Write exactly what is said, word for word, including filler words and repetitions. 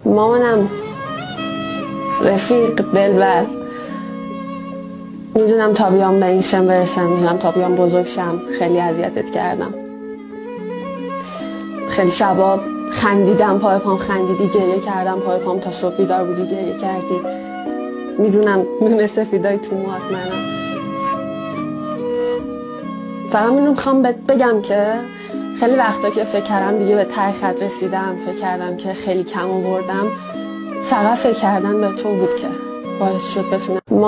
مامانم، رفیق، دلبر. میدونم تا بیام به این سن برسم، میدونم تا بیام بزرگ شم خیلی اذیتت کردم. خیلی شبا خندیدم پای پام خندیدی، گریه کردم پای پام تا صبح بیدار بودی گریه کردی. میدونم نون سفیدای تو موهات منم. فقط اینو میخوام بهت بگم که خیلی وقتا که فکر کردم دیگه به ته خط رسیدم، فکر کردم که خیلی کم آوردم، فقط فکر کردن به تو بود که باعث شد بتونم